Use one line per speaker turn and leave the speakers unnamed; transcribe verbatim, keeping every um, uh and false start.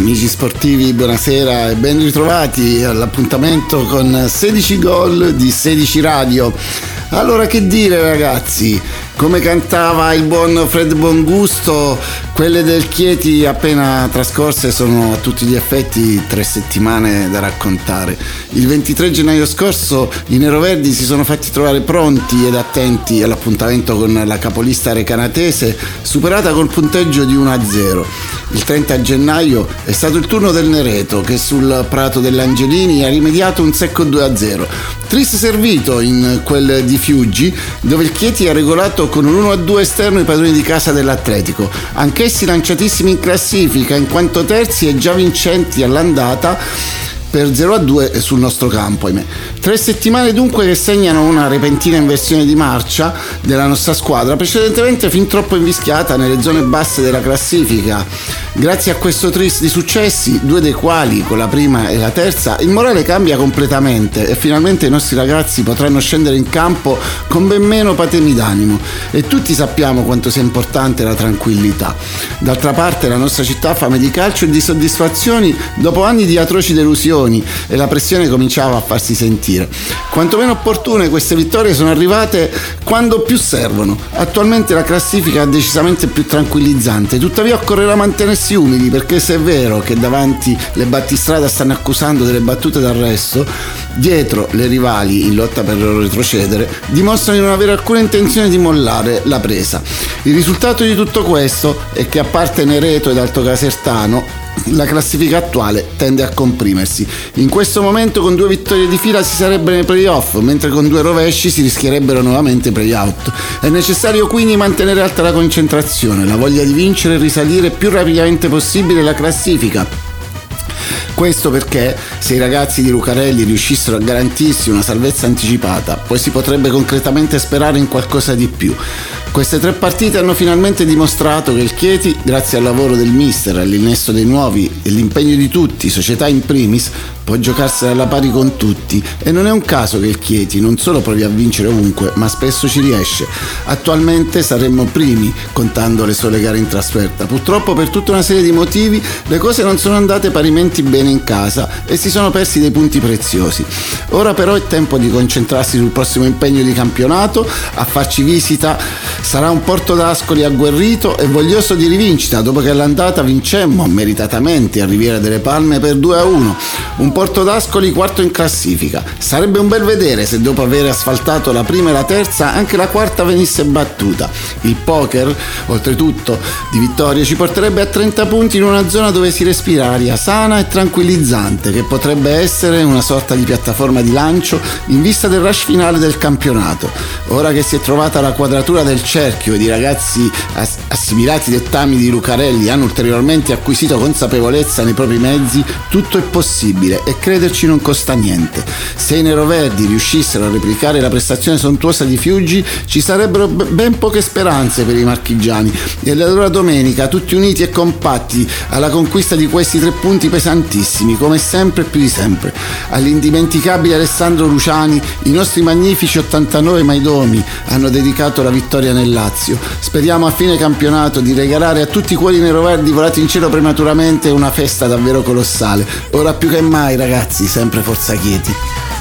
Amici sportivi, buonasera e ben ritrovati all'appuntamento con sedici gol di sedici Radio. Allora, che dire ragazzi, come cantava il buon Fred Bongusto, quelle del Chieti appena trascorse sono a tutti gli effetti tre settimane da raccontare. Il ventitré gennaio scorso i neroverdi si sono fatti trovare pronti ed attenti all'appuntamento con la capolista recanatese, superata col punteggio di uno a zero. Il trenta gennaio è stato il turno del Nereto, che sul prato dell'Angelini ha rimediato un secco due a zero. Tris servito in quel di Fiuggi, dove il Chieti ha regolato con un uno a due esterno i padroni di casa dell'Atletico, anch'essi lanciatissimi in classifica in quanto terzi e già vincenti all'andata per zero a due sul nostro campo, ahimè. Tre settimane dunque che segnano una repentina inversione di marcia della nostra squadra, precedentemente fin troppo invischiata nelle zone basse della classifica. Grazie a questo tris di successi, due dei quali con la prima e la terza, il morale cambia completamente e finalmente i nostri ragazzi potranno scendere in campo con ben meno patemi d'animo, e tutti sappiamo quanto sia importante la tranquillità. D'altra parte la nostra città ha fame di calcio e di soddisfazioni dopo anni di atroci delusioni, e la pressione cominciava a farsi sentire. Quanto meno opportune queste vittorie sono arrivate quando più servono. Attualmente la classifica è decisamente più tranquillizzante, tuttavia occorrerà mantenersi umili, perché se è vero che davanti le battistrada stanno accusando delle battute d'arresto, dietro le rivali in lotta per retrocedere dimostrano di non avere alcuna intenzione di mollare la presa. Il risultato di tutto questo è che, a parte Nereto ed Alto Casertano, la classifica attuale tende a comprimersi. In questo momento con due vittorie di fila si sarebbe nei playoff, mentre con due rovesci si rischierebbero nuovamente play-out. È necessario quindi mantenere alta la concentrazione, la voglia di vincere e risalire più rapidamente possibile la classifica. Questo perché se i ragazzi di Lucarelli riuscissero a garantirsi una salvezza anticipata, poi si potrebbe concretamente sperare in qualcosa di più. Queste tre partite hanno finalmente dimostrato che il Chieti, grazie al lavoro del mister, all'innesto dei nuovi e l'impegno di tutti, società in primis, può giocarsela alla pari con tutti, e non è un caso che il Chieti non solo provi a vincere ovunque, ma spesso ci riesce. Attualmente saremmo primi contando le sole gare in trasferta. Purtroppo, per tutta una serie di motivi, le cose non sono andate parimenti bene in casa e si sono persi dei punti preziosi. Ora però è tempo di concentrarsi sul prossimo impegno di campionato. A farci visita sarà un Porto d'Ascoli agguerrito e voglioso di rivincita, dopo che all'andata vincemmo meritatamente a Riviera delle Palme per due a uno. Un Porto d'Ascoli quarto in classifica. Sarebbe un bel vedere se, dopo aver asfaltato la prima e la terza, anche la quarta venisse battuta. Il poker, oltretutto, di vittorie ci porterebbe a trenta punti in una zona dove si respira aria sana e tranquillizzante, che potrebbe essere una sorta di piattaforma di lancio in vista del rush finale del campionato. Ora che si è trovata la quadratura del cerchio ed i ragazzi ass- assimilati dettami di Lucarelli hanno ulteriormente acquisito consapevolezza nei propri mezzi, tutto è possibile e crederci non costa niente. Se i neroverdi riuscissero a replicare la prestazione sontuosa di Fiuggi, ci sarebbero ben poche speranze per i marchigiani, e allora domenica tutti uniti e compatti alla conquista di questi tre punti pesantissimi, come sempre e più di sempre. All'indimenticabile Alessandro Luciani i nostri magnifici ottantanove maidomi hanno dedicato la vittoria nel Lazio. Speriamo a fine campionato di regalare a tutti i cuori neroverdi volati in cielo prematuramente una festa davvero colossale. Ora più che mai, ragazzi, sempre forza Chieti.